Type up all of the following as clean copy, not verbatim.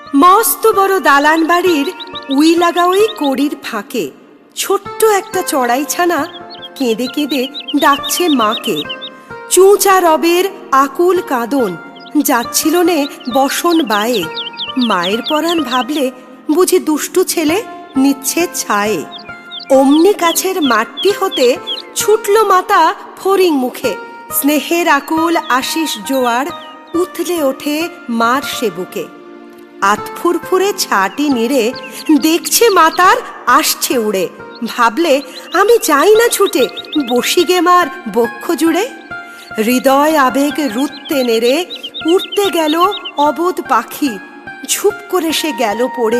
মস্ত বড় দালান বাড়ির উই লাগা ওই কড়ির ফাঁকে ছোট্ট একটা চড়াই ছানা কেঁদে কেঁদে ডাকছে মাকে। চুঁচা রবের আকুল কাঁদন যাচ্ছিল নে বসন বায়ে। মায়ের পরাণ ভাবলে বুঝি দুষ্টু ছেলে নিচ্ছে ছায়ে। অমনি কাছের মাঠটি হতে ছুটল মাতা ফড়িং মুখে। স্নেহের আকুল আশিস জোয়ার উথলে ওঠে মার সে বুকে। আতফুরফুরে ছাটি নিড়ে দেখছে মাতার আসছে উড়ে। ভাবলে আমি যাই না ছুটে বসি গে মার বক্ষ জুড়ে। হৃদয় আবেগ রুত্তে নেড়ে উড়তে গেল অবোধ পাখি। ঝুপ করে সে গেল পড়ে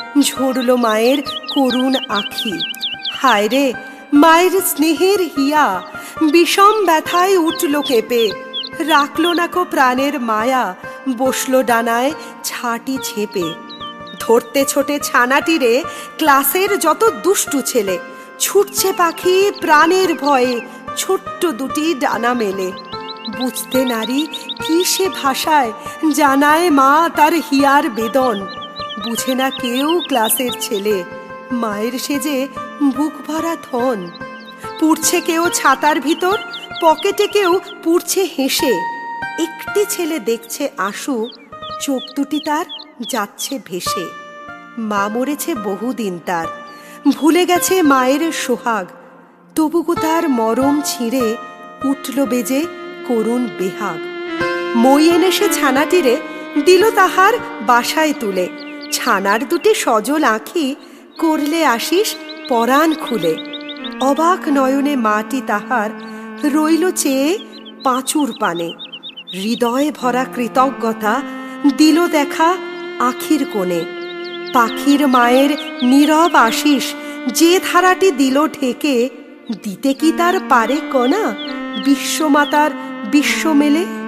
ঝরল মায়ের করুণ আখি। হায় রে মায়ের স্নেহের হিয়া বিষম ব্যথায় উঠল কেঁপে। রাখলো না কো প্রাণের মায়া বসলো ডানায় ছাটি ছেপে। ধরতে ছোটে ছানাটিরে ক্লাসের যত দুষ্টু ছেলে। ছুটছে পাখি প্রাণের ভয়ে ছোট্ট দুটি ডানা মেলে। বুঝতে নারী কি সে ভাষায় জানায় মা তার হিয়ার বেদন। বুঝে না কেউ ক্লাসের ছেলে মায়ের সেজে বুক ভরা ধন। পুড়ছে কেউ ছাতার ভিতর পকেটে কেউ পুড়ছে হেসে। একটি ছেলে দেখছে আশু চোখ দুটি তার যাচ্ছে ভেসে। মা মরেছে বহুদিন তার ভুলে গেছে মায়ের সোহাগ। তবুকু তার মরম ছিঁড়ে উঠল বেজে করুণ বেহাগ। মই এনে সে ছানাটিরে দিল তাহার বাসায় তুলে। ছানার দুটি সজল আঁখি করলে আশিস পরাণ খুলে। অবাক নয়নে মাটি তাহার রইল চেয়ে পাঁচুর পানে। হৃদয়ে ভরা কৃতজ্ঞতা দিল দেখা আখির কোণে। পাখির মায়ের নীরব আশিস যে ধারাটি দিল ঢেকে দিতে কি তার পারে কণা বিশ্বমাতার বিশ্ব মেলে।